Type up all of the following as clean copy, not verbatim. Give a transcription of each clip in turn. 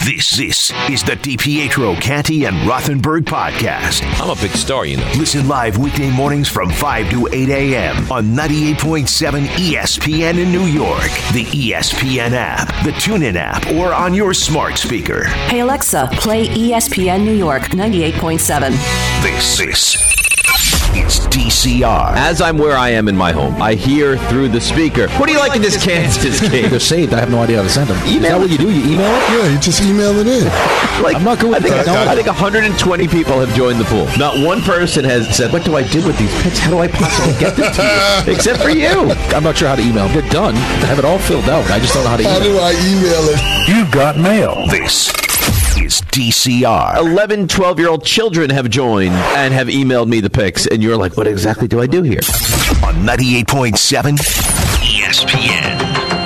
This is the DiPietro, Canty, and Rothenberg podcast. I'm a big star, you know. Listen live weekday mornings from 5 to 8 a.m. on 98.7 ESPN in New York, the ESPN app, the TuneIn app, or on your smart speaker. Hey, Alexa, play ESPN New York 98.7. This is DCR. As I'm where I am in my home, I hear through the speaker, what do you like in this Kansas game? They're saved. I have no idea how to send them. Email. Is that what you do? You email it? Yeah, you just email it in. I'm not good with that. I think 120 people have joined the pool. Not one person has said, what do I do with these picks? How do I possibly get them to you? Except for you. I'm not sure how to email. They're done. I have it all filled out. I just don't know how to email. How do I email it? You got mail. This is DCR. 11, 12-year-old children have joined and have emailed me the pics, and you're like, what exactly do I do here? On 98.7 ESPN.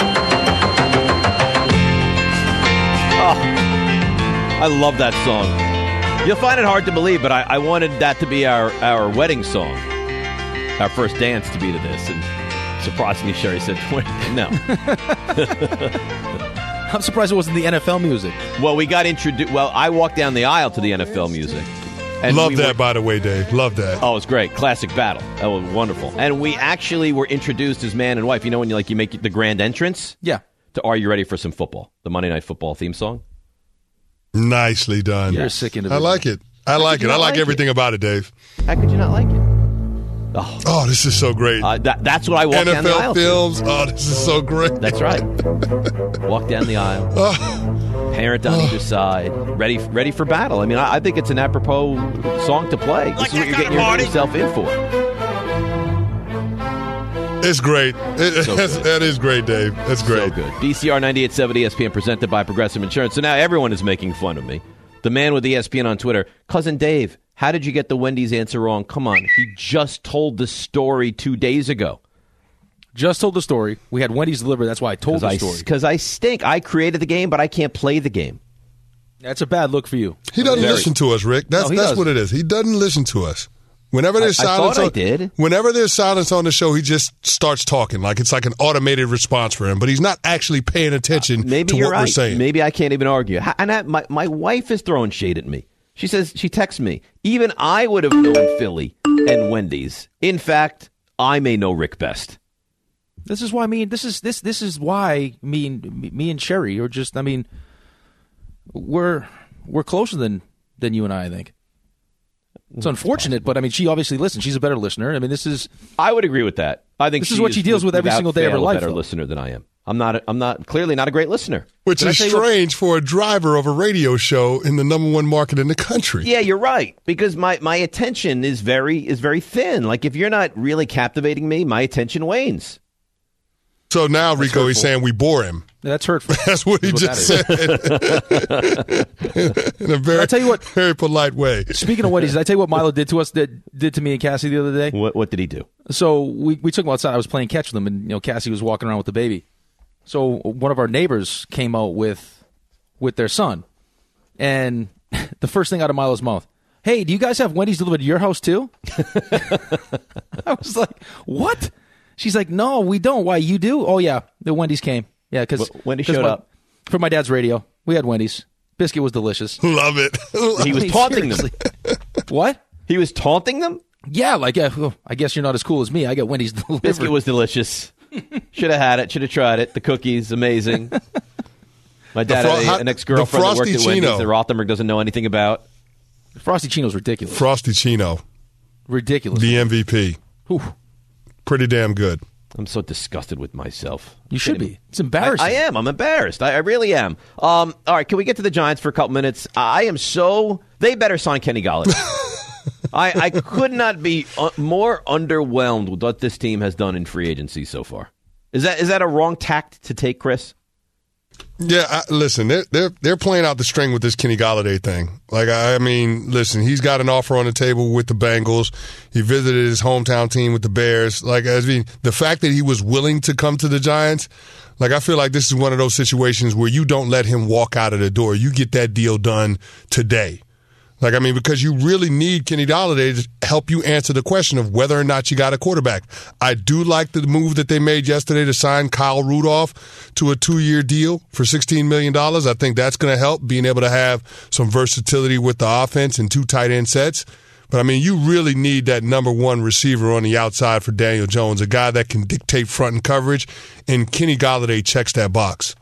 I love that song. You'll find it hard to believe, but I wanted that to be our wedding song. Our first dance to be to this. And surprisingly, Sherry said, no. I'm surprised it wasn't the NFL music. Well, we got introduced. Well, I walked down the aisle to the NFL music. And Love that, by the way, Dave. Love that. Oh, it's great. Classic battle. That was wonderful. And we actually were introduced as man and wife. You know when you make the grand entrance? Yeah. To Are You Ready for Some Football? The Monday Night Football theme song. Nicely done. You're a sick individual. I like it. I like everything about it, Dave. How could you not like it? Oh, this is so great. That's what I walked down the aisle NFL films. Oh, this is so great. That's right. Walk down the aisle. Parent on either side. Ready for battle. I mean, I think it's an apropos song to play. This is what you're getting yourself in for. It's great. That is great, Dave. That's great. So good. DCR 98.7 ESPN presented by Progressive Insurance. So now everyone is making fun of me. The man with ESPN on Twitter, Cousin Dave, how did you get the Wendy's answer wrong? Come on. He just told the story 2 days ago. Just told the story. We had Wendy's delivered. That's why I told the story. Because I stink. I created the game, but I can't play the game. That's a bad look for you. He doesn't listen to us, Rick. That's what it is. He doesn't listen to us. Whenever there's silence, whenever there's silence on the show, he just starts talking like it's like an automated response for him. But he's not actually paying attention to what we're saying. Maybe I can't even argue. And my wife is throwing shade at me. She says, she texts me, even I would have known Philly and Wendy's. In fact, I may know Rick best. This is why this is why me and Sherry are just. I mean, we're closer than you and I think. It's unfortunate, but I mean, she obviously listens. She's a better listener. I mean, I would agree with that. I think this is what she deals with every single day of her life. A better listener than I am. I'm clearly not a great listener. Which is strange for a driver of a radio show in the #1 market in the country. Yeah, you're right. Because my attention is very thin. Like if you're not really captivating me, my attention wanes. So now, Rico, hurtful. He's saying we bore him. That's hurtful. That's what he just said. In a very polite way. Speaking of Wendy's, did I tell you what Milo did to me and Cassie the other day? What did he do? So we took him outside. I was playing catch with him, and Cassie was walking around with the baby. So one of our neighbors came out with their son, and the first thing out of Milo's mouth, "Hey, do you guys have Wendy's delivered to your house too?" I was like, "What?" She's like, "No, we don't. Why, you do?" "Oh, yeah, the Wendy's came." Yeah, because Wendy showed up. For my dad's radio. We had Wendy's. Biscuit was delicious. Love it. He was taunting them. What? He was taunting them? Yeah, like, I guess you're not as cool as me. I got Wendy's delivered. Biscuit was delicious. Should have had it. Should have tried it. The cookies, amazing. My dad had an ex-girlfriend that worked at Wendy's that Rothenberg doesn't know anything about. Frosty Chino's ridiculous. Frosty Chino. Ridiculous. The MVP. Whew. Pretty damn good. I'm so disgusted with myself. You should be. It's embarrassing. I am. I'm embarrassed. I really am. All right, can we get to the Giants for a couple minutes? I am so... They better sign Kenny Golladay. I could not be more underwhelmed with what this team has done in free agency so far. Is that a wrong tact to take, Chris? Yeah, listen, they're playing out the string with this Kenny Golladay thing. Like, I mean, listen, he's got an offer on the table with the Bengals. He visited his hometown team with the Bears. Like, the fact that he was willing to come to the Giants, like, I feel like this is one of those situations where you don't let him walk out of the door. You get that deal done today. Like, I mean, because you really need Kenny Golladay to help you answer the question of whether or not you got a quarterback. I do like the move that they made yesterday to sign Kyle Rudolph to a 2-year deal for $16 million. I think that's going to help, being able to have some versatility with the offense and 2 tight end sets. But, I mean, you really need that number 1 receiver on the outside for Daniel Jones, a guy that can dictate front and coverage, and Kenny Golladay checks that box.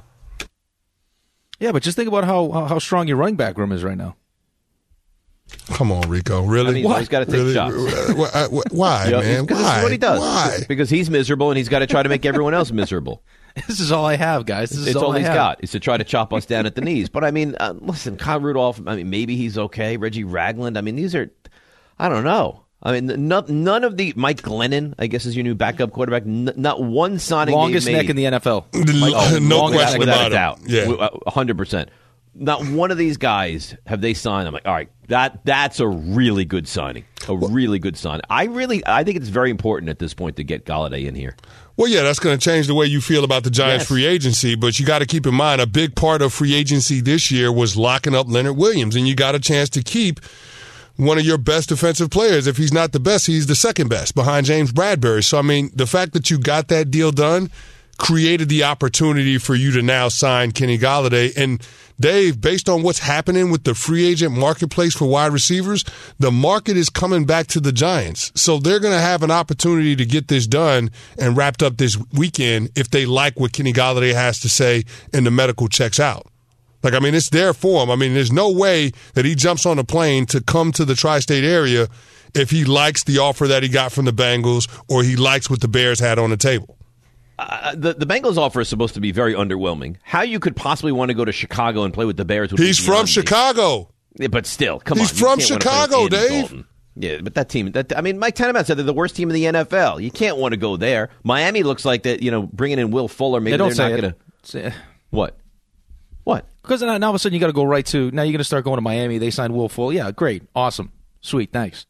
Yeah, but just think about how strong your running back room is right now. Come on, Rico. Really? I mean, he's got to take really? shots. Why, man? Because Why? this is what he does. Why? Because he's miserable, and he's got to try to make everyone else miserable. This is all I have, guys. This is all he's I have. got is to try to chop us down at the knees. But, I mean, listen, Kyle Rudolph, I mean, maybe he's okay. Reggie Ragland, I mean, these are, I don't know. I mean, none of the, Mike Glennon, I guess, is your new backup quarterback. Not one signing Longest they've made. neck in the NFL. No question without about a doubt. it. Yeah. 100%. Not one of these guys have they signed. I'm like, all right, that's a really good signing. Really good signing. I think it's very important at this point to get Golladay in here. Well, yeah, that's going to change the way you feel about the Giants' free agency, but you got to keep in mind a big part of free agency this year was locking up Leonard Williams, and you got a chance to keep one of your best defensive players. If he's not the best, he's the second best behind James Bradbury. So, I mean, the fact that you got that deal done created the opportunity for you to now sign Kenny Golladay. And Dave, based on what's happening with the free agent marketplace for wide receivers, the market is coming back to the Giants. So they're going to have an opportunity to get this done and wrapped up this weekend if they like what Kenny Golladay has to say and the medical checks out. Like, I mean, it's there for him. I mean, there's no way that he jumps on a plane to come to the tri-state area if he likes the offer that he got from the Bengals or he likes what the Bears had on the table. The Bengals offer is supposed to be very underwhelming. How you could possibly want to go to Chicago and play with the Bears? He's from Chicago. Yeah, but still, come on. He's from Chicago, Dave. Dalton. Yeah, but that team, I mean, Mike Tannenbaum said they're the worst team in the NFL. You can't want to go there. Miami looks like that, bringing in Will Fuller. Maybe they're not going to. What? Because now all of a sudden you got to go right to, now you're going to start going to Miami. They signed Will Fuller. Yeah, great. Awesome. Sweet. Thanks.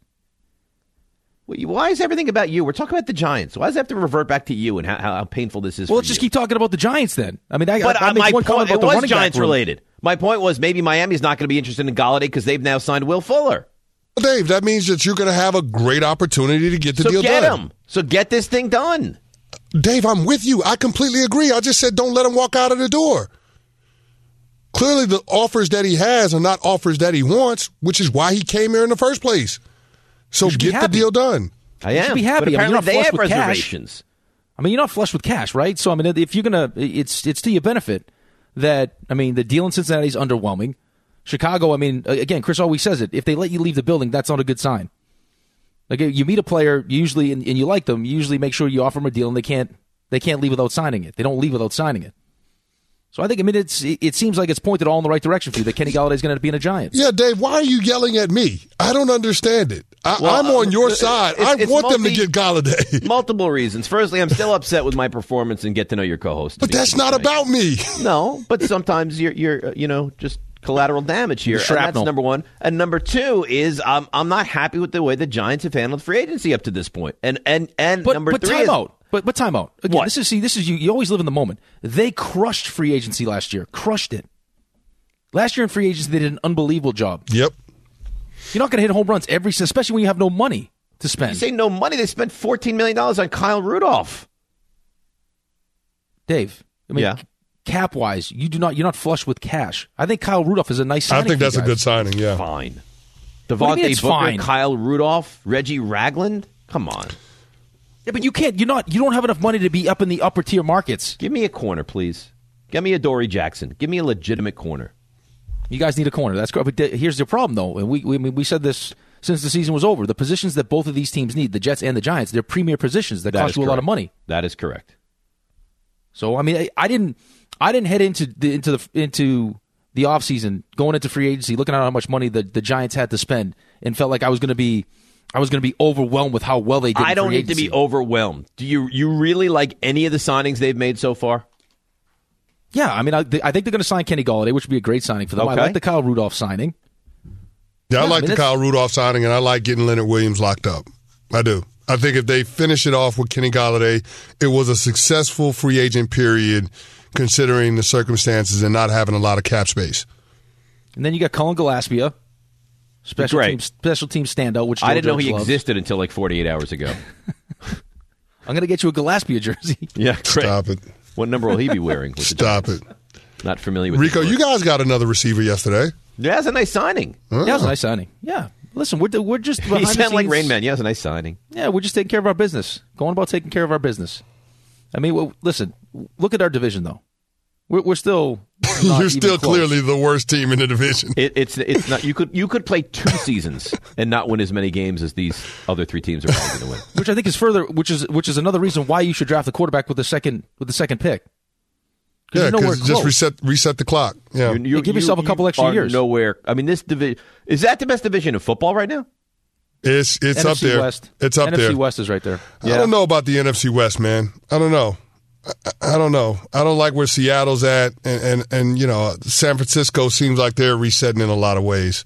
Why is everything about you? We're talking about the Giants. Why does it have to revert back to you and how painful this is? Well, let's just keep talking about the Giants then. I mean, my point, it was Giants related. My point was maybe Miami's not going to be interested in Golladay because they've now signed Will Fuller. Well, Dave, that means that you're going to have a great opportunity to get the deal done. So get this thing done. Dave, I'm with you. I completely agree. I just said don't let him walk out of the door. Clearly, the offers that he has are not offers that he wants, which is why he came here in the first place. So get the deal done. I am. You should be happy. But apparently they have reservations. I mean, you're not flush with cash, right? So, I mean, if you're going to, it's to your benefit that, I mean, the deal in Cincinnati is underwhelming. Chicago, I mean, again, Chris always says it. If they let you leave the building, that's not a good sign. Like, you meet a player, usually, and you like them, you usually make sure you offer them a deal, and they can't leave without signing it. They don't leave without signing it. So I mean, it seems like it's pointed all in the right direction for you that Kenny Golladay is going to be in a Giants. Yeah, Dave, why are you yelling at me? I don't understand it. I'm on your side. I want them to get Golladay. Multiple reasons. Firstly, I'm still upset with my performance and get to know your co-host. But that's not about me. No, but sometimes you're just collateral damage here. And that's number one. And number two is I'm not happy with the way the Giants have handled free agency up to this point. And number three is... But time out. Again, this is you always live in the moment. They crushed free agency last year. Crushed it. Last year in free agency, they did an unbelievable job. Yep. You're not going to hit home runs especially when you have no money to spend. You say no money? They spent $14 million on Kyle Rudolph. Dave, I mean, cap-wise, you're not flush with cash. I think Kyle Rudolph is a nice signing. I think that's a good signing, yeah. Fine. Devontae Booker, fine? Kyle Rudolph, Reggie Ragland? Come on. Yeah, but you can't. You don't have enough money to be up in the upper tier markets. Give me a corner, please. Give me a Dory Jackson. Give me a legitimate corner. You guys need a corner. That's correct. But here's the problem, though, and we said this since the season was over. The positions that both of these teams need, the Jets and the Giants, they're premier positions that cost you a lot of money. That is correct. So I mean, I didn't head into the offseason, going into free agency, looking at how much money the Giants had to spend, and felt like I was going to be overwhelmed with how well they did. I don't need to be overwhelmed. Do you really like any of the signings they've made so far? Yeah, I mean, I think they're going to sign Kenny Golladay, which would be a great signing for them. Okay. I like the Kyle Rudolph signing. Yeah, I like the Kyle Rudolph signing, and I like getting Leonard Williams locked up. I do. I think if they finish it off with Kenny Golladay, it was a successful free agent period considering the circumstances and not having a lot of cap space. And then you got Cullen Gillaspia. Special Great. team standout, which Joe I didn't know he Judge loves. existed until like 48 hours ago. I'm going to get you a Gillespie jersey. Yeah, great. Stop it. What number will he be wearing? With the Stop it. Giants? Not familiar with Rico, the you guys got another receiver yesterday. Yeah, it's a nice signing. Yeah, it was a nice signing. Yeah. Listen, we're just behind He the sounded like scenes. Rain Man. Yeah, it's a nice signing. Yeah, we're just taking care of our business. Going about taking care of our business. I mean, listen, look at our division, though. We're still not You're even still close. clearly the worst team in the division. It's not. You could play 2 seasons and not win as many games as these other 3 teams are probably going to win. Which I think is further, which is another reason why you should draft the quarterback with the second pick. Yeah, you know we're because just close. reset the clock. Yeah. Give yourself a couple extra are years. Nowhere. I mean, this division is that the best division in football right now? It's NFC up there. West. It's up NFC there. West is right there. I don't know about the NFC West, man. I don't know. I don't know. I don't like where Seattle's at, and you know, San Francisco seems like they're resetting in a lot of ways.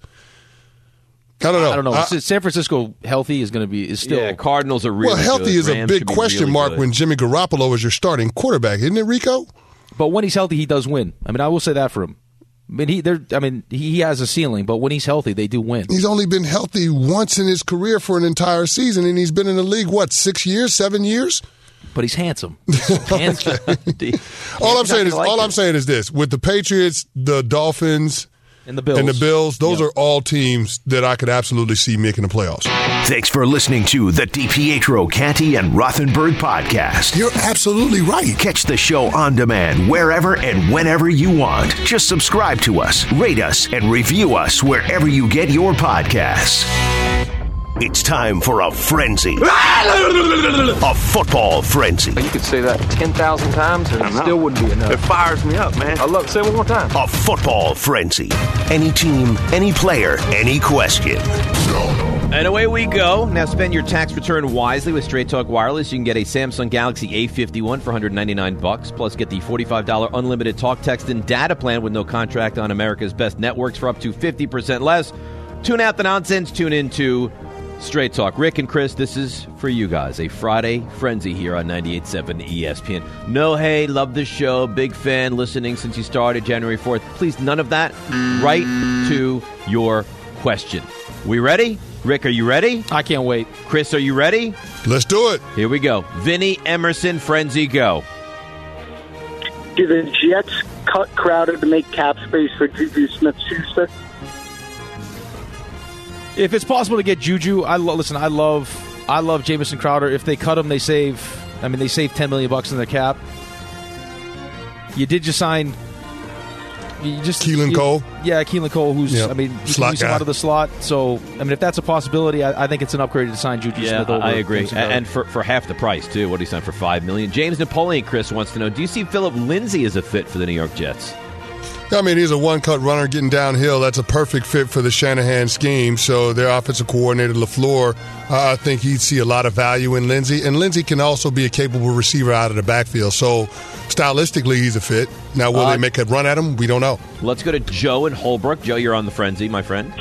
I don't know. I don't know. San Francisco healthy is still. Yeah, Cardinals are really Well, healthy good. is a Rams big should be question really mark good. when Jimmy Garoppolo is your starting quarterback, isn't it, Rico? But when he's healthy, he does win. I mean, I will say that for him. I mean, he has a ceiling, but when he's healthy, they do win. He's only been healthy once in his career for an entire season, and he's been in the league, 6 years, 7 years? But he's handsome. Handsome. All I'm saying is this: with the Patriots, the Dolphins, And the Bills. Those are all teams that I could absolutely see making the playoffs. Thanks for listening to the DiPietro, Canty, and Rothenberg podcast. You're absolutely right. Catch the show on demand wherever and whenever you want. Just subscribe to us, rate us, and review us wherever you get your podcasts. It's time for a frenzy. A football frenzy. You could say that 10,000 times and it still wouldn't be enough. It fires me up, man. I love it. Say it one more time. A football frenzy. Any team, any player, any question. And away we go. Now spend your tax return wisely with Straight Talk Wireless. You can get a Samsung Galaxy A51 for $199, plus get the $45 unlimited talk, text, and data plan with no contract on America's best networks for up to 50% less. Tune out the nonsense. Tune into Straight Talk. Rick and Chris, this is for you guys. A Friday frenzy here on 98.7 ESPN. No, hey, love the show. Big fan, listening since you started January 4th. Please, none of that. Right to your question. We ready? Rick, are you ready? I can't wait. Chris, are you ready? Let's do it. Here we go. Vinny Emerson, frenzy, go. Do the Jets cut Crowder to make cap space for Juju Smith-Schuster? If it's possible to get Juju, I love Jamison Crowder. If they cut him, they save $10 million in their cap. You did just sign. Keelan Cole. Yeah, Keelan Cole, who's Yep. you can Slot use him guy. out of the slot. So if that's a possibility, I think it's an upgrade to sign Juju Yeah, Smith over. I agree. Jamison Crowder. And for half the price, too. What did he sign for? $5 million. James Napoleon, Chris, wants to know, do you see Philip Lindsay as a fit for the New York Jets? I mean, he's a one-cut runner getting downhill. That's a perfect fit for the Shanahan scheme. So their offensive coordinator, LaFleur, I think he'd see a lot of value in Lindsey. And Lindsey can also be a capable receiver out of the backfield. So stylistically, he's a fit. Now, will they make a run at him? We don't know. Let's go to Joe in Holbrook. Joe, you're on the frenzy, my friend.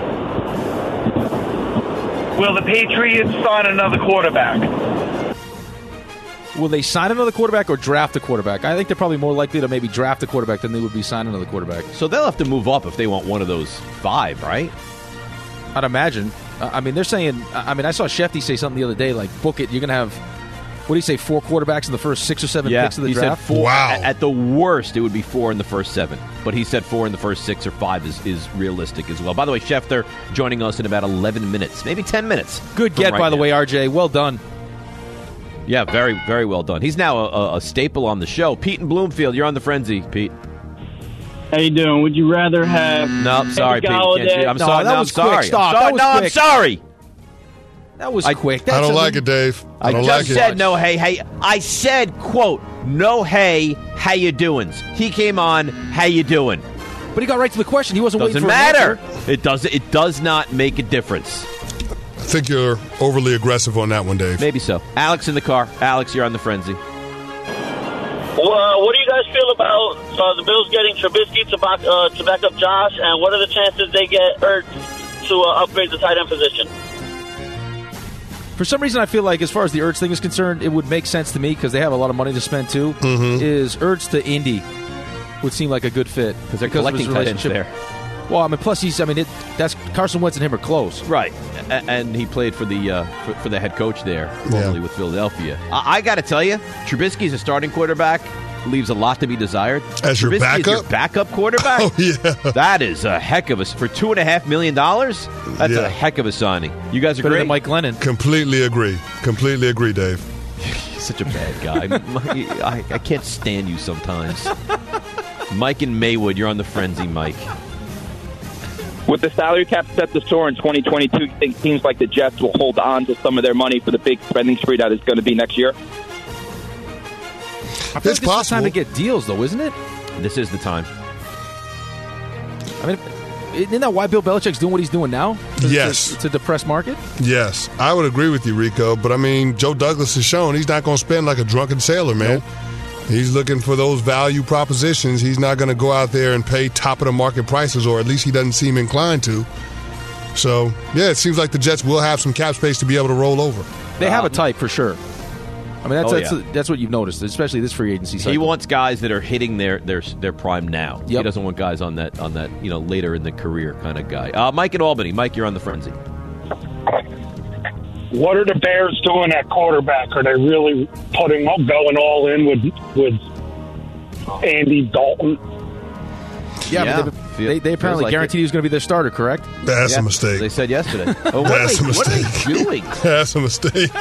Will the Patriots sign another quarterback? Will they sign another quarterback or draft a quarterback? I think they're probably more likely to maybe draft a quarterback than they would be signing another quarterback. So they'll have to move up if they want one of those 5, right? I'd imagine. I mean, they're saying. I mean, I saw Shefty say something the other day. Like, book it. You're gonna have. What do you say? 4 quarterbacks in the first 6 or 7 picks of the he draft. said 4. Wow. At the worst, it would be 4 in the first 7. But he said 4 in the first 6 or 5 is realistic as well. By the way, Schefter joining us in about 11 minutes, maybe 10 minutes. Good from get, right by the now. way, RJ. Well done. Yeah, very, very well done. He's now a staple on the show. Pete in Bloomfield, you're on the frenzy, Pete. How you doing? Would you rather have... No, sorry, Pete. Galladay? Can't you- I'm No, sorry. that No, was I'm sorry. quick. Stop. I'm sorry. That was No, I'm quick. sorry. That was quick. I don't like it, Dave. I don't like just it. said no, hey. I said, quote, no, hey, how you doings? He came on, how you doing? But he got right to the question. He wasn't Doesn't waiting for an matter. answer. It does not make a difference. I think you're overly aggressive on that one, Dave. Maybe so. Alex in the car. Alex, you're on the frenzy. What do you guys feel about the Bills getting Trubisky to back up Josh, and what are the chances they get Ertz to upgrade the tight end position? For some reason, I feel like as far as the Ertz thing is concerned, it would make sense to me because they have a lot of money to spend too. Is Ertz to Indy would seem like a good fit Because they're collecting tight ends there. Well, I mean, plus that's Carson Wentz and him are close. Right, and he played for the for the head coach there, formerly with Philadelphia. I got to tell you, Trubisky as a starting quarterback leaves a lot to be desired. As your Trubisky backup? Is your backup quarterback? Oh, yeah. That is a heck of a... For $2.5 million, that's a heck of a signing. You guys agree? Better than Mike Glennon. Completely agree, Dave. He's such a bad guy. I can't stand you sometimes. Mike and Maywood, you're on the frenzy, Mike. With the salary cap set to soar in 2022, you think teams like the Jets will hold on to some of their money for the big spending spree that is going to be next year? I feel like this is the time to get deals, though, isn't it? This is the time. I mean, isn't that why Bill Belichick's doing what he's doing now? Yes. It's a depressed market? Yes. I would agree with you, Rico. But, I mean, Joe Douglas has shown he's not going to spend like a drunken sailor, man. Nope. He's looking for those value propositions. He's not going to go out there and pay top-of-the-market prices, or at least he doesn't seem inclined to. So, yeah, it seems like the Jets will have some cap space to be able to roll over. They have a type for sure. I mean, that's what you've noticed, especially this free agency cycle. He wants guys that are hitting their prime now. Yep. He doesn't want guys on that later in the career kind of guy. Mike in Albany. Mike, you're on the frenzy. What are the Bears doing at quarterback? Are they really going all in with Andy Dalton? Yeah. They apparently like guaranteed he was going to be their starter, correct? That's a mistake. They said yesterday. That's a mistake. What are they doing? That's a mistake.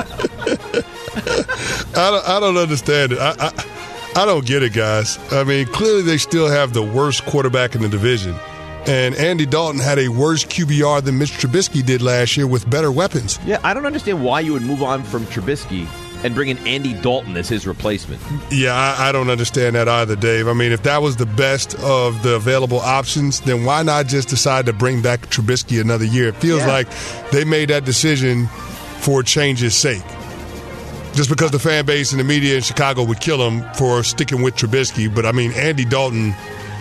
I don't understand it. I don't get it, guys. I mean, clearly they still have the worst quarterback in the division. And Andy Dalton had a worse QBR than Mitch Trubisky did last year with better weapons. Yeah, I don't understand why you would move on from Trubisky and bring in Andy Dalton as his replacement. Yeah, I don't understand that either, Dave. I mean, if that was the best of the available options, then why not just decide to bring back Trubisky another year? It feels like they made that decision for change's sake. Just because the fan base and the media in Chicago would kill him for sticking with Trubisky. But, I mean, Andy Dalton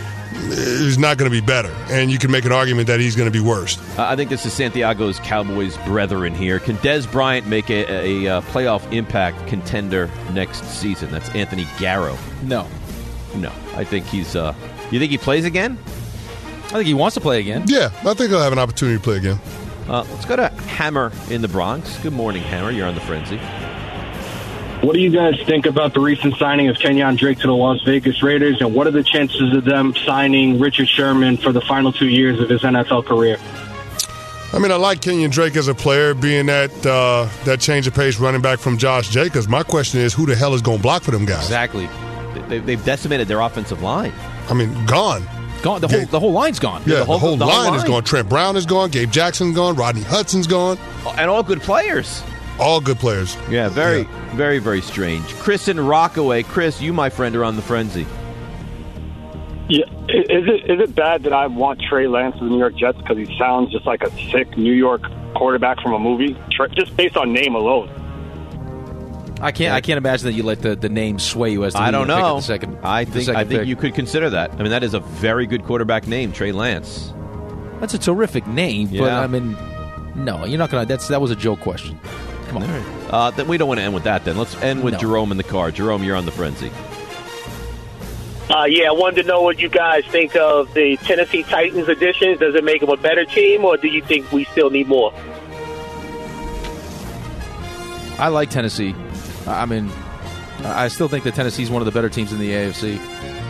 is not going to be better. And you can make an argument that he's going to be worse. I think this is Santiago's Cowboys brethren here. Can Dez Bryant make a playoff impact contender next season? That's Anthony Garrow. No. I think he's... you think he plays again? I think he wants to play again. Yeah, I think he'll have an opportunity to play again. Let's go to Hammer in the Bronx. Good morning, Hammer. You're on the frenzy. What do you guys think about the recent signing of Kenyon Drake to the Las Vegas Raiders, and what are the chances of them signing Richard Sherman for the final 2 years of his NFL career? I mean, I like Kenyon Drake as a player, being that change of pace running back from Josh Jacobs. My question is, who the hell is going to block for them guys? Exactly. They've decimated their offensive line. I mean, gone. The whole line's gone. Yeah, the whole line is gone. Trent Brown is gone. Gabe Jackson's gone. Rodney Hudson's gone. And all good players. All good players. Yeah, very, very strange. Chris in Rockaway. Chris, you, my friend, are on the frenzy. Yeah, is it bad that I want Trey Lance to the New York Jets because he sounds just like a sick New York quarterback from a movie, just based on name alone? I can't imagine that you let the name sway you as the I don't know. I think you could consider that. I mean, that is a very good quarterback name, Trey Lance. That's a terrific name, but I mean, no, you're not gonna. That was a joke question. Come on. Right. Then we don't want to end with that. Then let's end with Jerome in the car. Jerome, you're on the frenzy. I wanted to know what you guys think of the Tennessee Titans additions. Does it make them a better team, or do you think we still need more? I like Tennessee. I mean, I still think that Tennessee's one of the better teams in the AFC.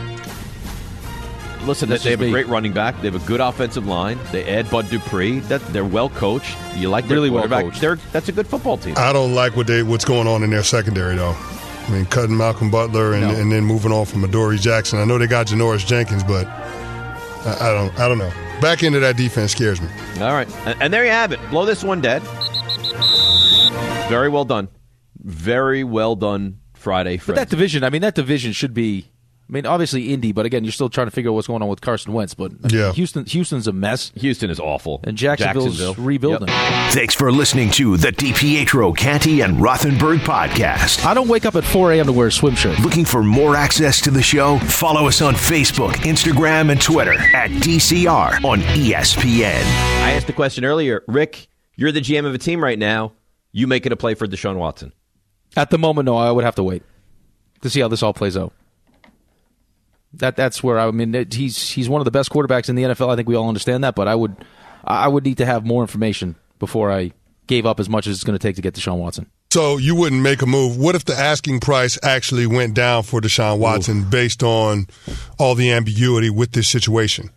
Listen, they have a great running back. They have a good offensive line. They add Bud Dupree. They're well coached. You like their really quarterback. well coached. That's a good football team. I don't like what's going on in their secondary, though. I mean, cutting Malcolm Butler and then moving on from Adoree Jackson. I know they got Janoris Jenkins, but I don't know. Back into that defense scares me. All right. And there you have it. Blow this one dead. Very well done. Very well done Friday. But that division should be... I mean, obviously Indy, but again, you're still trying to figure out what's going on with Carson Wentz. But Houston's a mess. Houston is awful. And Jacksonville's rebuilding. Yep. Thanks for listening to the DiPietro, Canty, and Rothenberg podcast. I don't wake up at 4 a.m. to wear a swim shirt. Looking for more access to the show? Follow us on Facebook, Instagram, and Twitter at DCR on ESPN. I asked the question earlier. Rick, you're the GM of a team right now. You making a play for Deshaun Watson? At the moment, no. I would have to wait to see how this all plays out. That's where he's one of the best quarterbacks in the NFL. I think we all understand that, but I would need to have more information before I gave up as much as it's going to take to get Deshaun Watson. So you wouldn't make a move. What if the asking price actually went down for Deshaun Watson based on all the ambiguity with this situation?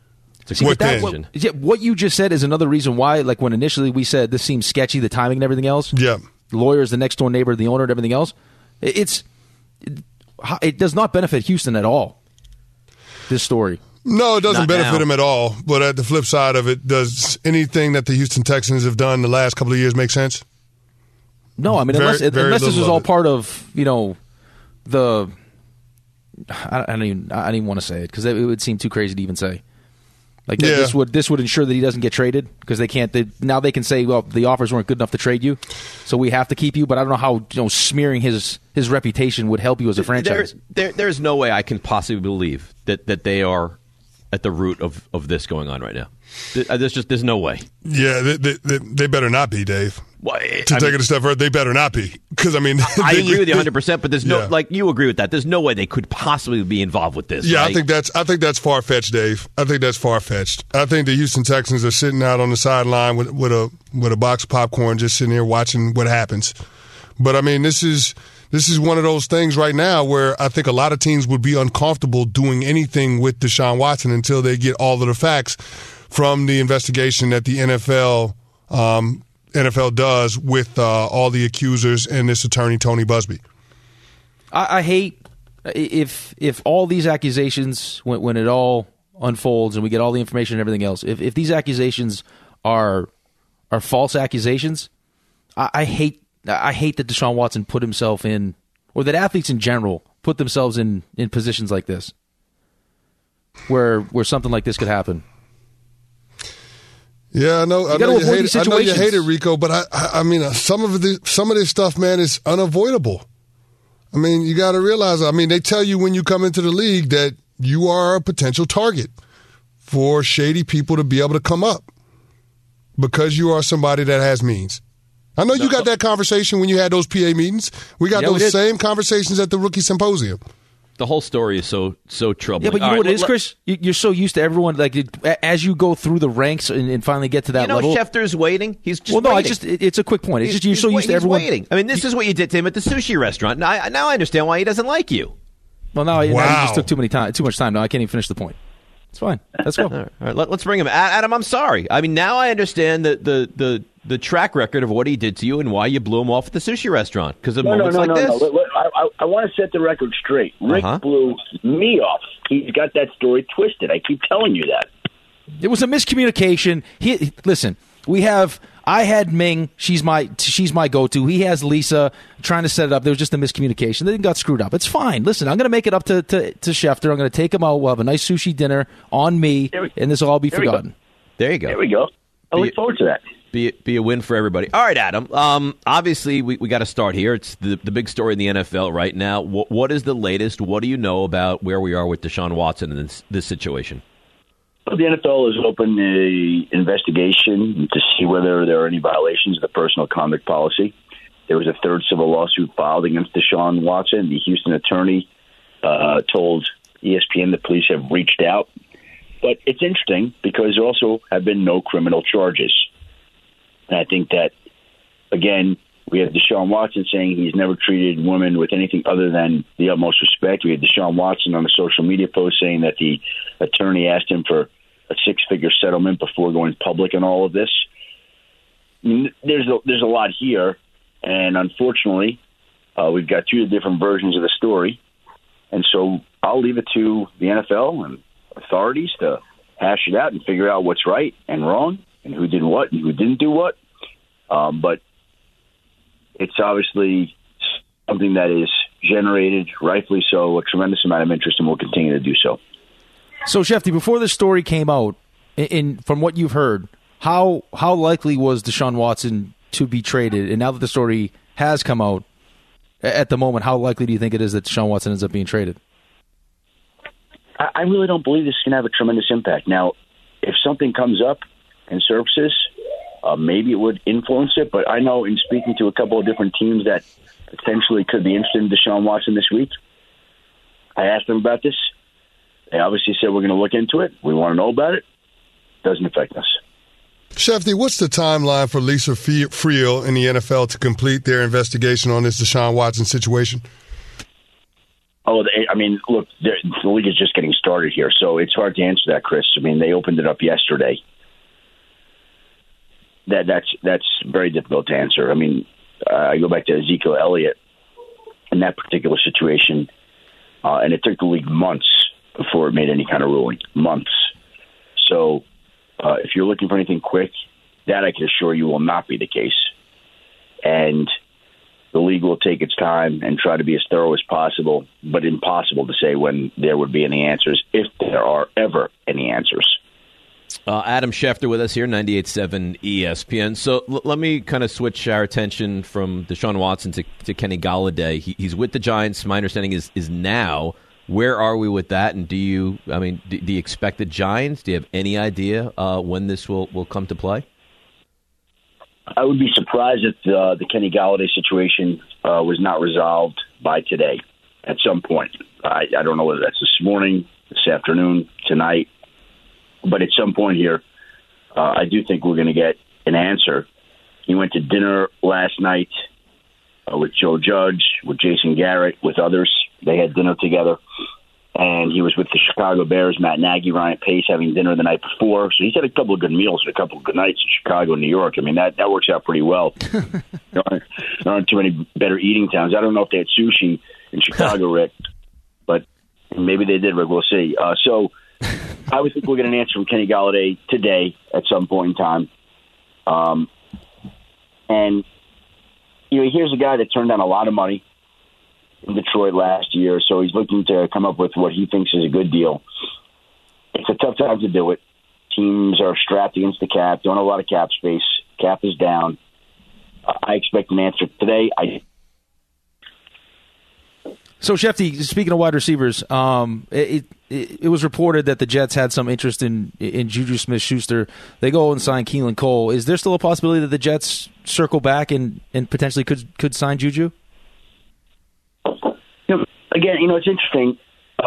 What you just said is another reason why, like when initially we said this seems sketchy, the timing and everything else. Yeah. The lawyers, the next door neighbor, the owner, and everything else. It does not benefit Houston at all, this story. No, it doesn't Not benefit now. him at all. But at the flip side of it, does anything that the Houston Texans have done the last couple of years make sense? No, I mean, Very unless this little was of all it. part of, the... I don't even want to say it because it would seem too crazy to even say. Like this would ensure that he doesn't get traded because they can't. Now they can say, well, the offers weren't good enough to trade you, so we have to keep you. But I don't know how smearing his reputation would help you as a franchise. There's no way I can possibly believe that they are at the root of this going on right now. There's no way. Yeah, they better not be, Dave. Well, take it a step further, they better not be. Because, I mean... I agree with you 100%, but there's no... Yeah. Like, you agree with that. There's no way they could possibly be involved with this. Yeah, right? I think that's far-fetched, Dave. I think that's far-fetched. I think the Houston Texans are sitting out on the sideline with a box of popcorn just sitting here watching what happens. But, I mean, this is one of those things right now where I think a lot of teams would be uncomfortable doing anything with Deshaun Watson until they get all of the facts from the investigation that the NFL does with all the accusers and this attorney, Tony Busby. I hate if all these accusations, when it all unfolds and we get all the information and everything else, if these accusations are false accusations, I hate that Deshaun Watson put himself in, or that athletes in general put themselves in positions like this, where something like this could happen. Yeah, I know. I know you hate it, Rico. But I mean, some of this stuff, man, is unavoidable. I mean, you got to realize. I mean, they tell you when you come into the league that you are a potential target for shady people to be able to come up because you are somebody that has means. I know you got that conversation when you had those PA meetings. We got those same conversations at the rookie symposium. The whole story is so troubling. Yeah, but you know what it is, Chris? You're so used to everyone, like, as you go through the ranks and finally get to that level. Schefter's waiting. He's just waiting. It's a quick point. You're so used to everyone. Waiting. I mean, this is what you did to him at the sushi restaurant. Now I understand why he doesn't like you. Well, now you just took too much time. Now I can't even finish the point. It's fine. Let's go. All right, let's bring him. Adam, I'm sorry. I mean, now I understand the track record of what he did to you and why you blew him off at the sushi restaurant because of moments like this. No. I want to set the record straight. Rick blew me off. He's got that story twisted. I keep telling you that. It was a miscommunication. Listen, I had Ming. She's my go-to. He has Lisa trying to set it up. There was just a miscommunication. They got screwed up. It's fine. Listen, I'm going to make it up to Schefter. I'm going to take him out. We'll have a nice sushi dinner on me, and this will all be forgotten. There you go. There we go. I look forward to that. Be a win for everybody. All right, Adam. Obviously, we got to start here. It's the big story in the NFL right now. What is the latest? What do you know about where we are with Deshaun Watson in this situation? Well, the NFL has opened an investigation to see whether there are any violations of the personal conduct policy. There was a third civil lawsuit filed against Deshaun Watson. The Houston attorney told ESPN the police have reached out. But it's interesting because there also have been no criminal charges. And I think that, again, we have Deshaun Watson saying he's never treated women with anything other than the utmost respect. We had Deshaun Watson on a social media post saying that the attorney asked him for a six-figure settlement before going public on all of this. I mean, there's a lot here, and unfortunately, we've got two different versions of the story. And so I'll leave it to the NFL and authorities to hash it out and figure out what's right and wrong and who did what and who didn't do what. But it's obviously something that is generated, rightfully so, a tremendous amount of interest and will continue to do so. So, Shefty, before this story came out, from what you've heard, how likely was Deshaun Watson to be traded? And now that the story has come out, at the moment, how likely do you think it is that Deshaun Watson ends up being traded? I really don't believe this can have a tremendous impact. Now, if something comes up and surfaces, maybe it would influence it. But I know in speaking to a couple of different teams that potentially could be interested in Deshaun Watson this week, I asked them about this, They obviously said we're going to look into it. We want to know about it. Doesn't affect us. Shefty, what's the timeline for Lisa Friel in the NFL to complete their investigation on this Deshaun Watson situation? Oh, I mean, look, the league is just getting started here, so it's hard to answer that, Chris. I mean, they opened it up yesterday. That's very difficult to answer. I mean, I go back to Ezekiel Elliott in that particular situation, and it took the league months before it made any kind of ruling. Months. So if you're looking for anything quick, that I can assure you will not be the case. And the league will take its time and try to be as thorough as possible, but impossible to say when there would be any answers, if there are ever any answers. Adam Schefter with us here, 98.7 ESPN. So let me kind of switch our attention from Deshaun Watson to Kenny Golladay. He's with the Giants. My understanding is now. Where are we with that? And do you expect the Giants? Do you have any idea when this will come to play? I would be surprised if the Kenny Golladay situation was not resolved by today at some point. I don't know whether that's this morning, this afternoon, tonight, but at some point here, I do think we're going to get an answer. He went to dinner last night with Joe Judge, with Jason Garrett, with others. They had dinner together. And he was with the Chicago Bears, Matt Nagy, Ryan Pace, having dinner the night before. So he's had a couple of good meals and a couple of good nights in Chicago and New York. I mean, that works out pretty well. There aren't too many better eating towns. I don't know if they had sushi in Chicago, Rick, but maybe they did, Rick. We'll see. So I would think we'll get an answer from Kenny Golladay today at some point in time. And, here's a guy that turned down a lot of money in Detroit last year, so he's looking to come up with what he thinks is a good deal. It's a tough time to do it. Teams are strapped against the cap, don't have a lot of cap space. Cap is down. I expect an answer today. So, Shefty, speaking of wide receivers, it was reported that the Jets had some interest in Juju Smith-Schuster. They go and sign Keelan Cole. Is there still a possibility that the Jets circle back and potentially could sign Juju? Again, it's interesting.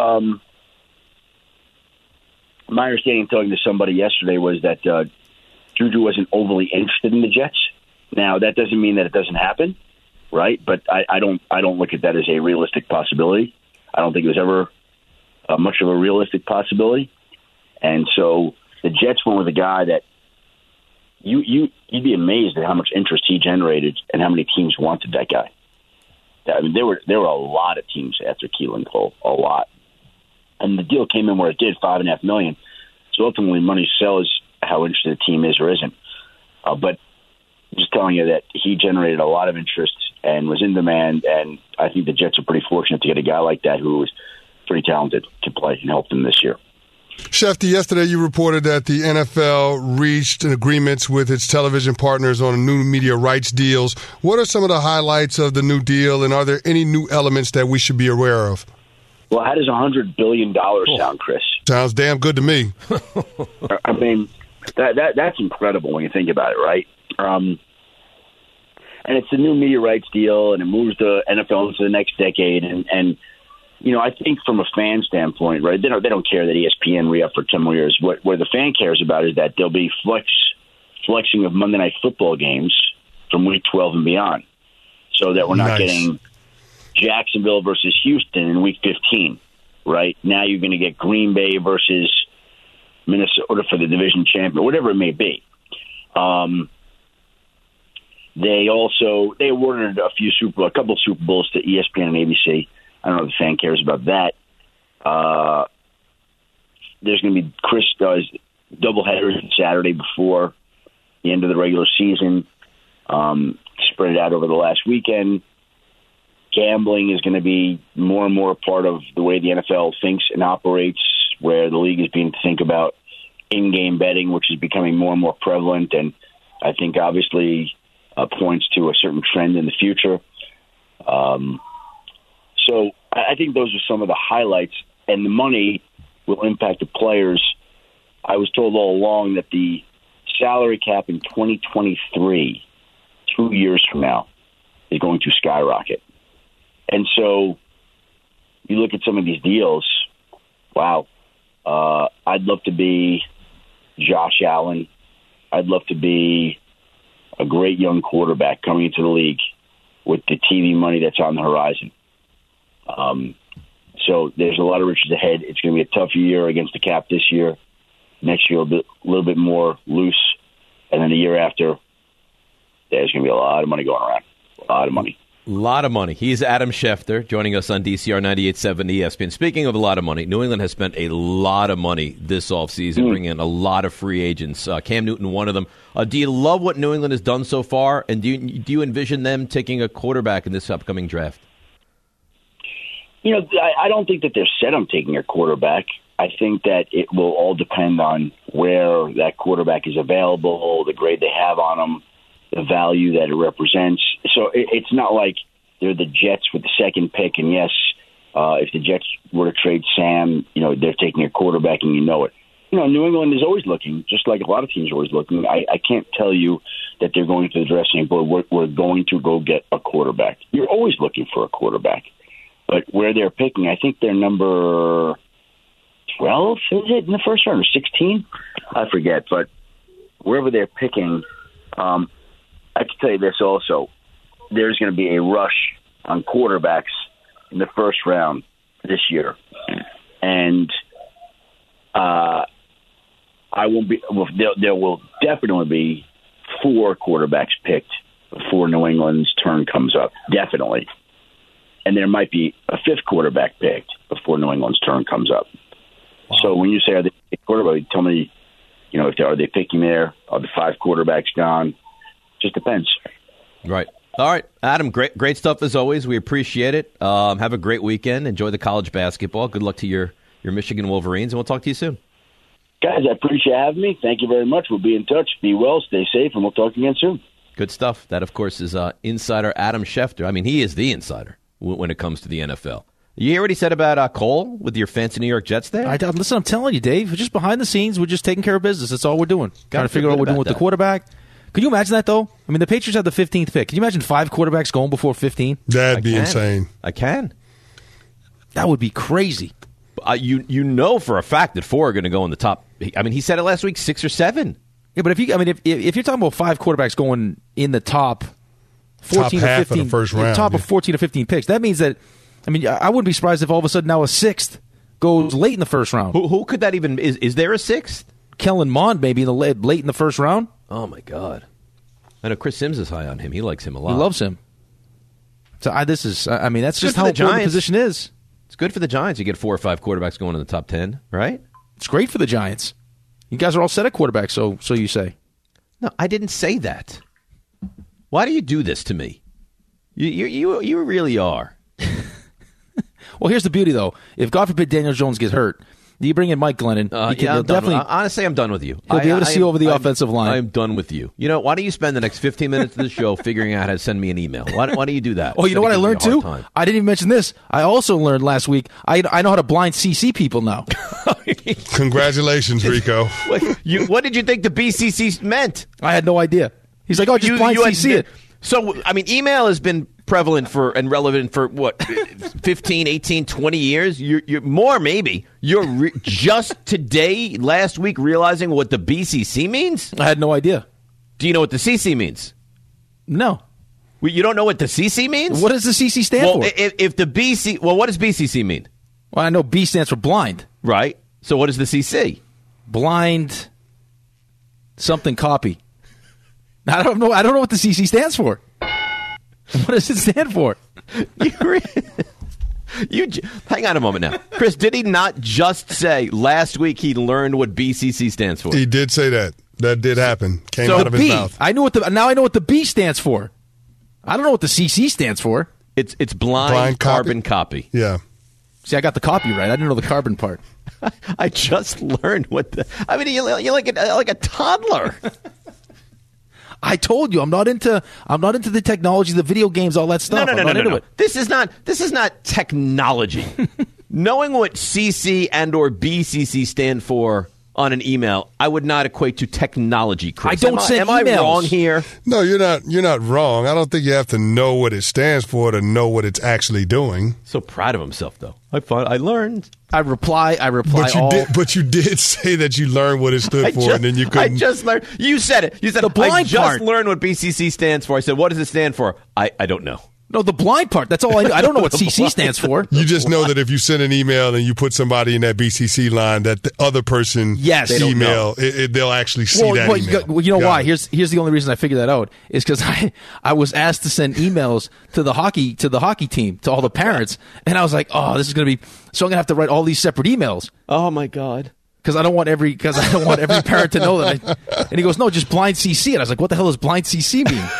My understanding, talking to somebody yesterday, was that Juju wasn't overly interested in the Jets. Now, that doesn't mean that it doesn't happen, right? But I don't look at that as a realistic possibility. I don't think it was ever much of a realistic possibility. And so the Jets went with a guy that you'd be amazed at how much interest he generated and how many teams wanted that guy. I mean, there were a lot of teams after Keelan Cole, a lot, and the deal came in where it did, $5.5 million. So ultimately, money sells how interested a team is or isn't. But just telling you that he generated a lot of interest and was in demand, and I think the Jets are pretty fortunate to get a guy like that who was pretty talented to play and help them this year. Shefty, yesterday you reported that the NFL reached agreements with its television partners on new media rights deals. What are some of the highlights of the new deal, and are there any new elements that we should be aware of? Well, how does $100 billion sound, Chris? Sounds damn good to me. I mean, that's incredible when you think about it, right? And it's a new media rights deal, and it moves the NFL into the next decade, and I think from a fan standpoint, right, they don't care that ESPN re-up for 10 more years. What the fan cares about is that there'll be flexing of Monday Night Football games from Week 12 and beyond, so that we're not getting Jacksonville versus Houston in Week 15, right? Now you're going to get Green Bay versus Minnesota for the division champion, whatever it may be. They awarded a couple of Super Bowls to ESPN and ABC. I don't know if the fan cares about that. There's going to be Chris does doubleheaders Saturday before the end of the regular season. Spread it out over the last weekend. Gambling is going to be more and more a part of the way the NFL thinks and operates, where the league is beginning to think about in-game betting, which is becoming more and more prevalent, and I think obviously points to a certain trend in the future. So I think those are some of the highlights, and the money will impact the players. I was told all along that the salary cap in 2023, 2 years from now, is going to skyrocket. And so you look at some of these deals, wow, I'd love to be Josh Allen. I'd love to be a great young quarterback coming into the league with the TV money that's on the horizon. So there's a lot of riches ahead. It's going to be a tough year against the cap this year. Next year, a little bit more loose. And then the year after, there's going to be a lot of money going around. A lot of money. A lot of money. He's Adam Schefter joining us on DCR 98.7 ESPN. Speaking of a lot of money, New England has spent a lot of money this offseason, bringing in a lot of free agents. Cam Newton, one of them. Do you love what New England has done so far? And do you envision them taking a quarterback in this upcoming draft? You know, I don't think that they're set on taking a quarterback. I think that it will all depend on where that quarterback is available, the grade they have on him, the value that it represents. So it's not like they're the Jets with the second pick, and yes, if the Jets were to trade Sam, you know, they're taking a quarterback and you know it. You know, New England is always looking, just like a lot of teams are always looking. I can't tell you that they're going to the dressing room, boy, we're going to go get a quarterback. You're always looking for a quarterback. But where they're picking, I think they're number 12, is it, in the first round, or 16? I forget. But wherever they're picking, I can tell you this also. There's going to be a rush on quarterbacks in the first round this year. And I won't be. Well, there will definitely be 4 quarterbacks picked before New England's turn comes up. Definitely. And there might be a 5th quarterback picked before New England's turn comes up. Wow. So when you say, are they picking quarterback, tell me, you know, are they picking there? Are the 5 quarterbacks gone? Just depends. Right. All right, Adam, great stuff as always. We appreciate it. Have a great weekend. Enjoy the college basketball. Good luck to your Michigan Wolverines, and we'll talk to you soon. Guys, I appreciate having me. Thank you very much. We'll be in touch. Be well, stay safe, and we'll talk again soon. Good stuff. That, of course, is insider Adam Schefter. I mean, he is the insider when it comes to the NFL. You hear what he said about Cole with your fancy New York Jets there? Listen, I'm telling you, Dave, just behind the scenes, we're just taking care of business. That's all we're doing. Trying to figure out what we're doing with the quarterback. Could you imagine that, though? I mean, the Patriots have the 15th pick. Can you imagine 5 quarterbacks going before 15? That'd be insane. I can. That would be crazy. You know for a fact that 4 are going to go in the top. I mean, he said it last week, 6 or 7. Yeah, but if you're talking about 5 quarterbacks going in the top 14 top or 15, half of the first round, top of 14 or 15 picks, that means that. I mean, I wouldn't be surprised if all of a sudden now a 6th goes late in the first round. Who could that even? Is there a 6th? Kellen Mond maybe late in the first round. Oh my God. I know Chris Sims is high on him. He likes him a lot. He loves him. So that's just how the important the position is. It's good for the Giants. You get 4 or 5 quarterbacks going in the top 10, right? It's great for the Giants. You guys are all set at quarterback, so you say. No, I didn't say that. Why do you do this to me? You really are. Well, here's the beauty, though. If, God forbid, Daniel Jones gets hurt, you bring in Mike Glennon. Honestly, I'm done with you. He'll be able to see over the offensive line. I'm done with you. You know, why don't you spend the next 15 minutes of the show figuring out how to send me an email? Why don't you do that? Oh, you know what I learned, too? I didn't even mention this. I also learned last week, I know how to blind CC people now. Congratulations, Rico. What did you think the BCC meant? I had no idea. He's like, just blind CC it. So, I mean, email has been prevalent and relevant for, 15, 18, 20 years? You're more, maybe. You're just today, last week, realizing what the BCC means? I had no idea. Do you know what the CC means? No. You don't know what the CC means? What does the CC stand for? If the BC... Well, what does BCC mean? Well, I know B stands for blind. Right. So what is the CC? Blind something copy. I don't know what the CC stands for. What does it stand for? Hang on a moment now. Chris, did he not just say last week he learned what BCC stands for? He did say that. That did happen. Came out of his mouth. Now I know what the B stands for. I don't know what the CC stands for. It's blind carbon copy. Yeah. See, I got the copy right. I didn't know the carbon part. I just learned what the... I mean, you're like a toddler. I told you I'm not into the technology, the video games, all that stuff. No. This is not technology. Knowing what CC and or BCC stand for on an email, I would not equate to technology, Chris. I don't send emails. Am I wrong here? No, you're not wrong. I don't think you have to know what it stands for to know what it's actually doing. So proud of himself, though. I learned. I reply But you did say that you learned what it stood for, and then you couldn't. I just learned. You said it. You said the blind I just part. learned what BCC stands for. I said, what does it stand for? I don't know. No, the blind part. That's all I know. I don't know what CC stands for. You just know that if you send an email and you put somebody in that BCC line, that the other person email, they'll actually see that email. You know why? Here's the only reason I figured that out is because I was asked to send emails to the hockey team, to all the parents, and I was like, oh, this is going to be so I'm going to have to write all these separate emails. Oh my God. Because I don't want every parent to know that. And he goes, no, just blind CC. And I was like, what the hell does blind CC mean?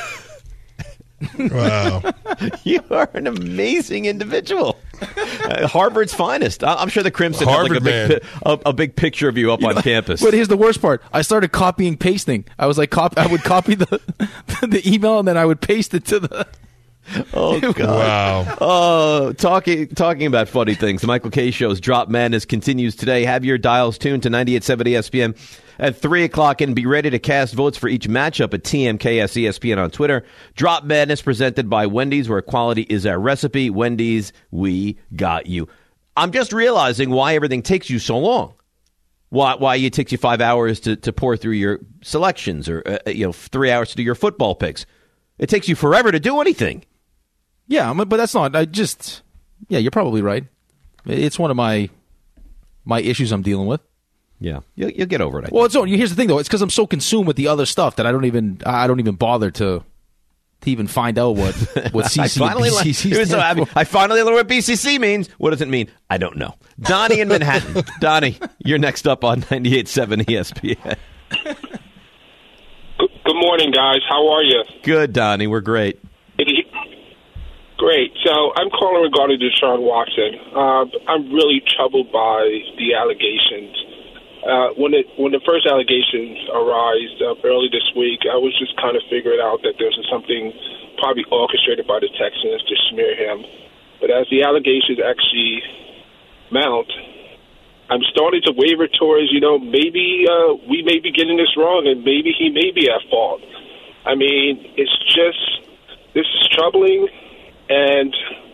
Wow. You are an amazing individual. Harvard's finest. I'm sure the Crimson had like a big picture of you up on campus. But here's the worst part. I started copying pasting. I was like, I would copy the email and then I would paste it to the... Oh, God. Wow. Oh, talking about funny things. The Michael Kay Show's Drop Madness continues today. Have your dials tuned to 98.7 ESPN at 3 o'clock and be ready to cast votes for each matchup at TMKS ESPN on Twitter. Drop Madness presented by Wendy's, where quality is our recipe. Wendy's, we got you. I'm just realizing why everything takes you so long. Why it takes you 5 hours to pour through your selections or 3 hours to do your football picks. It takes you forever to do anything. Yeah, but that's not. You're probably right. It's one of my issues I'm dealing with. Yeah, you'll get over it. Well, here's the thing though. It's because I'm so consumed with the other stuff that I don't even bother to even find out what CC and BCC stand for. I finally learned what BCC means. What does it mean? I don't know. Donnie in Manhattan. Donnie, you're next up on 98.7 ESPN. Good morning, guys. How are you? Good, Donnie. We're great. Great. So I'm calling regarding Deshaun Watson. I'm really troubled by the allegations. When the first allegations arose early this week, I was just kind of figuring out that there was something probably orchestrated by the Texans to smear him. But as the allegations actually mount, I'm starting to waver towards, maybe we may be getting this wrong and maybe he may be at fault. I mean, this is troubling. And,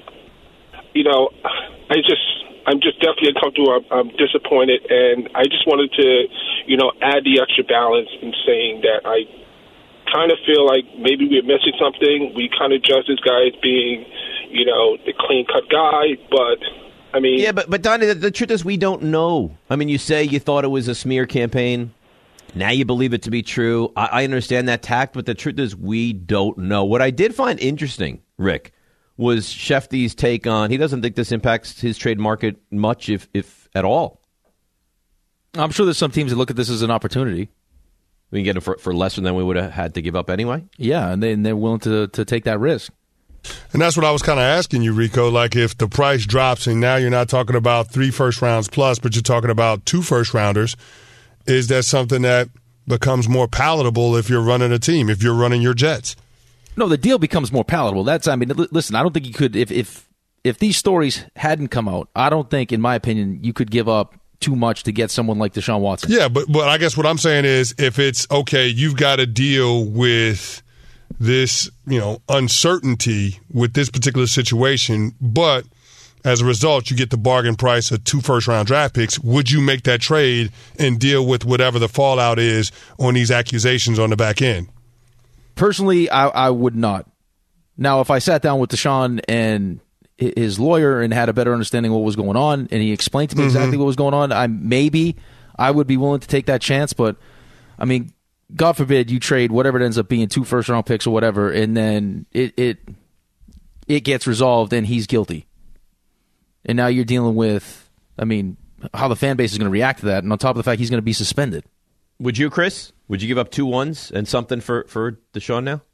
I'm just definitely uncomfortable. I'm disappointed. And I just wanted to, add the extra balance in saying that I kind of feel like maybe we're missing something. We kind of judge this guy as being, the clean-cut guy. But, I mean... Yeah, but Donnie, the truth is we don't know. I mean, you say you thought it was a smear campaign. Now you believe it to be true. I understand that tact, but the truth is we don't know. What I did find interesting, Rick, was Shefty's take on he doesn't think this impacts his trade market much, if at all. I'm sure there's some teams that look at this as an opportunity. We can get him for less than we would have had to give up anyway? Yeah, and they're willing to take that risk. And that's what I was kind of asking you, Rico. Like, if the price drops and now you're not talking about 3 first rounds plus, but you're talking about 2 first rounders, is that something that becomes more palatable if you're running a team, if you're running your Jets? No, the deal becomes more palatable. Listen, I don't think you could, if these stories hadn't come out, I don't think, in my opinion, you could give up too much to get someone like Deshaun Watson. Yeah, but I guess what I'm saying is, if it's, okay, you've got to deal with this, uncertainty with this particular situation, but as a result, you get the bargain price of 2 first-round draft picks, would you make that trade and deal with whatever the fallout is on these accusations on the back end? Personally, I would not. Now, if I sat down with Deshaun and his lawyer and had a better understanding of what was going on, and he explained to me exactly what was going on, I would be willing to take that chance. But, I mean, God forbid you trade whatever it ends up being, 2 first-round picks or whatever, and then it gets resolved and he's guilty. And now you're dealing with, how the fan base is going to react to that, and on top of the fact he's going to be suspended. Would you, Chris? Would you give up 2 1s and something for Deshaun now?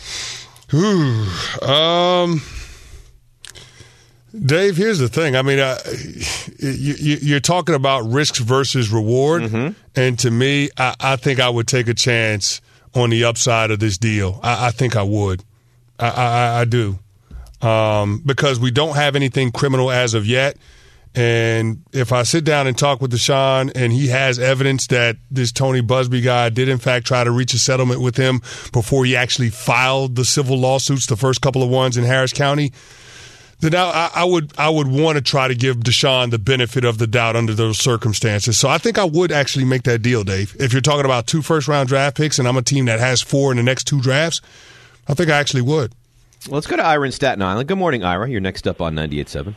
Dave, here's the thing. I mean, you're talking about risks versus reward, and to me, I think I would take a chance on the upside of this deal. I think I would. I do. Because we don't have anything criminal as of yet, And if I sit down and talk with Deshaun and he has evidence that this Tony Busby guy did, in fact, try to reach a settlement with him before he actually filed the civil lawsuits, the first couple of ones in Harris County, then I would want to try to give Deshaun the benefit of the doubt under those circumstances. So I think I would actually make that deal, Dave. If you're talking about 2 first-round draft picks and I'm a team that has 4 in the next 2 drafts, I think I actually would. Well, let's go to Ira in Staten Island. Good morning, Ira. You're next up on 98.7.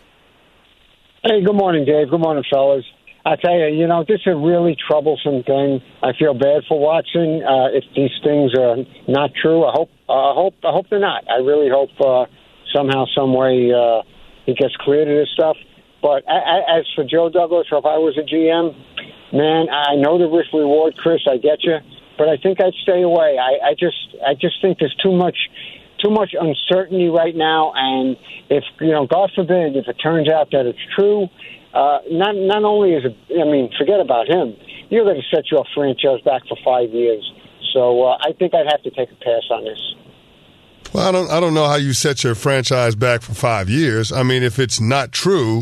Hey, good morning, Dave. Good morning, fellas. I tell you, this is a really troublesome thing. I feel bad for Watson. If these things are not true, I hope they're not. I really hope somehow, some way, he gets cleared of this stuff. But as for Joe Douglas, or if I was a GM, man, I know the risk reward, Chris. I get you, but I think I'd stay away. I just think there's too much uncertainty right now, and if God forbid, if it turns out that it's true, not only is it, forget about him. You're going to set your franchise back for 5 years. So I think I'd have to take a pass on this. Well, I don't know how you set your franchise back for 5 years. If it's not true,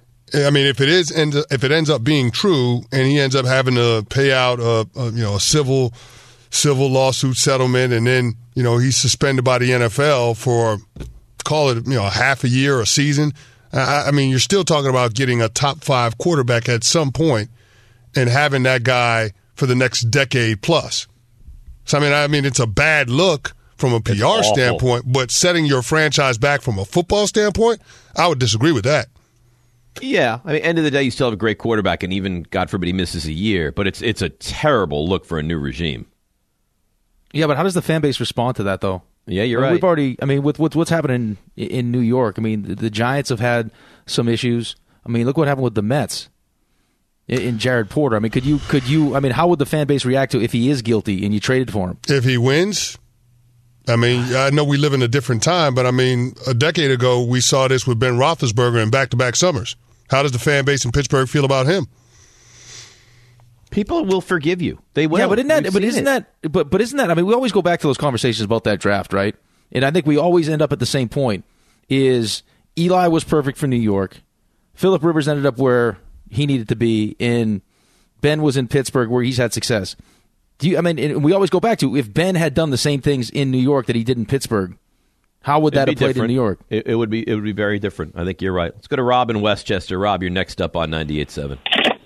if it ends up being true, and he ends up having to pay out a civil lawsuit settlement, and then he's suspended by the NFL for, call it half a year or a season. You're still talking about getting a top 5 quarterback at some point and having that guy for the next decade plus. So it's a bad look from a PR standpoint, but setting your franchise back from a football standpoint, I would disagree with that. Yeah, end of the day, you still have a great quarterback, and even, God forbid, he misses a year. But it's a terrible look for a new regime. Yeah, but how does the fan base respond to that, though? Yeah, you're right. We've already, with what's happening in New York, the Giants have had some issues. Look what happened with the Mets in Jared Porter. Could you? How would the fan base react to if he is guilty and you traded for him? If he wins, I know we live in a different time, but a decade ago we saw this with Ben Roethlisberger in back-to-back summers. How does the fan base in Pittsburgh feel about him? People will forgive you. They will. Yeah, but isn't that? We always go back to those conversations about that draft, right? And I think we always end up at the same point: is Eli was perfect for New York, Phillip Rivers ended up where he needed to be, and Ben was in Pittsburgh where he's had success. And we always go back to, if Ben had done the same things in New York that he did in Pittsburgh, how would that have played in New York? It would be very different. I think you're right. Let's go to Rob in Westchester. Rob, you're next up on 98.7.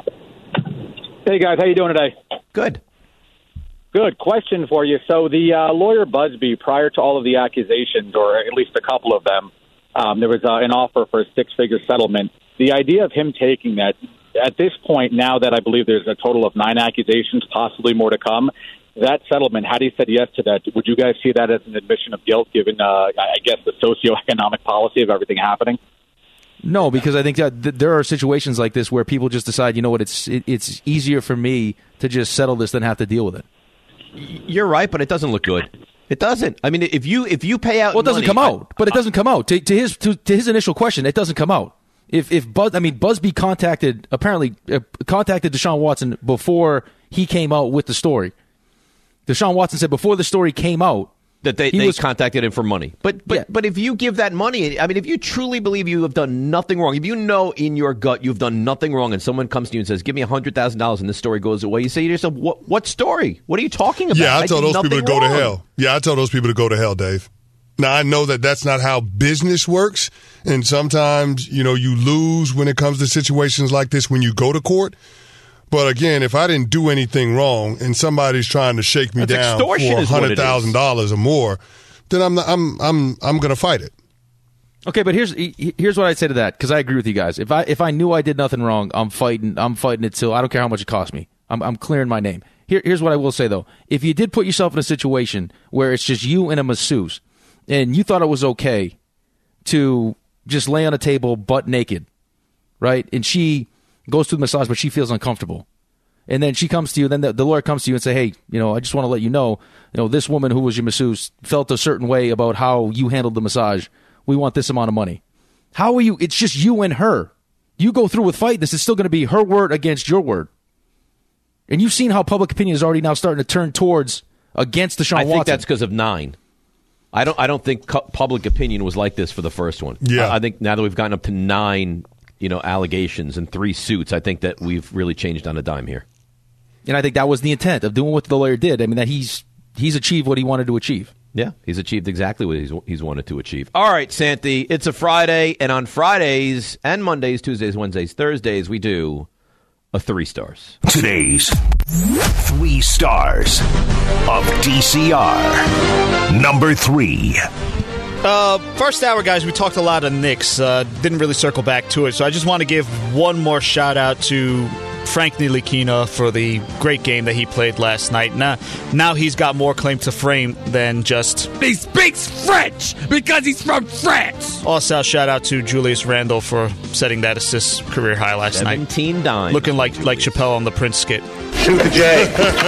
Hey, guys. How you doing today? Good. Good. Question for you. So the lawyer Busby, prior to all of the accusations, or at least a couple of them, there was an offer for a 6-figure settlement. The idea of him taking that, at this point, now that I believe there's a total of 9 accusations, possibly more to come, that settlement, had he said yes to that, would you guys see that as an admission of guilt, given, I guess, the socioeconomic policy of everything happening? No, because I think that there are situations like this where people just decide, you know what, it's easier for me to just settle this than have to deal with it. You're right, but it doesn't look good. It doesn't. If you pay out, well, it doesn't come out. But it doesn't come out. To his initial question, it doesn't come out. Busby contacted Deshaun Watson before he came out with the story. Deshaun Watson said before the story came out that they contacted him for money. But if you give that money, if you truly believe you have done nothing wrong, if you know in your gut you've done nothing wrong, and someone comes to you and says, "Give me $100,000," and this story goes away, you say to yourself, "What story? What are you talking about?" Yeah, I tell those people to go to hell. Yeah, I tell those people to go to hell, Dave. Now, I know that that's not how business works, and sometimes, you lose when it comes to situations like this when you go to court. But again, if I didn't do anything wrong and somebody's trying to shake me down for $100,000 or more, then I'm going to fight it. Okay, but here's what I'd say to that, because I agree with you guys. If I knew I did nothing wrong, I'm fighting it till I don't care how much it costs me. I'm clearing my name. Here's what I will say though: if you did put yourself in a situation where it's just you and a masseuse, and you thought it was okay to just lay on a table butt naked, right? And she goes through the massage, but she feels uncomfortable. And then she comes to you, then the lawyer comes to you and say, "Hey, I just want to let you know, this woman who was your masseuse felt a certain way about how you handled the massage. We want this amount of money." How are you? It's just you and her. You go through with fight this, it's still going to be her word against your word. And you've seen how public opinion is already now starting to turn towards against Deshaun Watson. I think that's because of 9. I don't think public opinion was like this for the first one. Yeah. I think now that we've gotten up to 9 allegations and 3 suits, I think that we've really changed on a dime here. And I think that was the intent of doing what the lawyer did. I mean, that he's achieved what he wanted to achieve. Yeah, he's achieved exactly what he's wanted to achieve. All right, Santi, it's a Friday, and on Fridays and Mondays, Tuesdays, Wednesdays, Thursdays, we do a 3 stars. Today's 3 stars of DCR. Number 3. First hour, guys, we talked a lot of Knicks. Didn't really circle back to it, so I just want to give one more shout-out to Frank Ntilikina for the great game that he played last night. Now he's got more claim to fame than just... He speaks French because he's from France! Also, shout-out to Julius Randle for setting that assist career high last night. 17 dimes. Looking like Chappelle on the Prince skit. Shoot the J.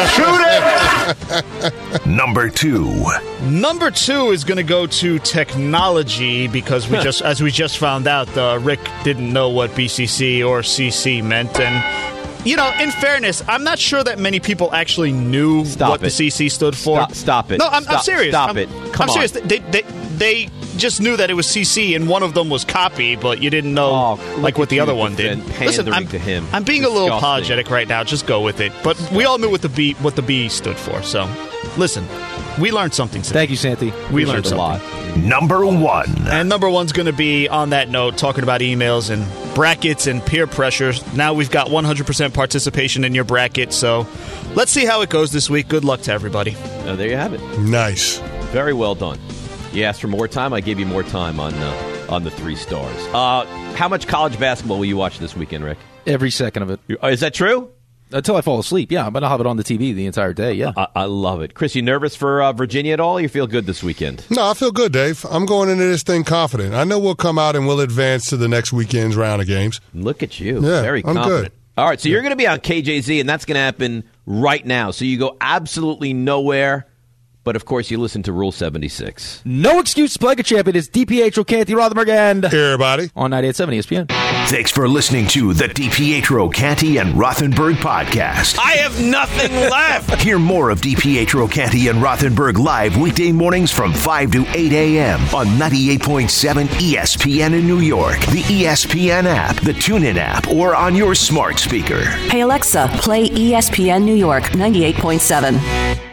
Shoot it! Number 2. Number 2 is going to go to technology because as we just found out, Rick didn't know what BCC or CC meant. And, in fairness, I'm not sure that many people actually knew what the CC stood for. Stop it. No, I'm serious. Stop it. Come on. I'm serious. They just knew that it was CC and one of them was copy, but you didn't know what the other one did. Listen, I'm being a little apologetic right now. Just go with it. But we all knew what the B stood for. So, listen, we learned something today. Thank you, Santi. We learned something. A lot. Number 1. And number 1's going to be, on that note, talking about emails and brackets and peer pressure. Now we've got 100% participation in your bracket, so let's see how it goes this week. Good luck to everybody. There you have it. Nice. Very well done. You asked for more time. I gave you more time on the 3 stars. How much college basketball will you watch this weekend, Rick? Every second of it. Is that true? Until I fall asleep, yeah. But I'll have it on the TV the entire day, yeah. I love it. Chris, you nervous for Virginia at all? You feel good this weekend? No, I feel good, Dave. I'm going into this thing confident. I know we'll come out and we'll advance to the next weekend's round of games. Look at you. Yeah, Very I'm confident. good. All right, so you're going to be on KJZ, and that's going to happen right now. So you go absolutely nowhere. But, of course, you listen to Rule 76. No excuse to play a champion. It's DiPietro, Canty, Rothenberg, and... Hey, everybody. On 98.7 ESPN. Thanks for listening to the DiPietro, Canty, and Rothenberg podcast. I have nothing left. Hear more of DiPietro, Canty, and Rothenberg live weekday mornings from 5 to 8 a.m. on 98.7 ESPN in New York, the ESPN app, the TuneIn app, or on your smart speaker. Hey, Alexa, play ESPN New York 98.7.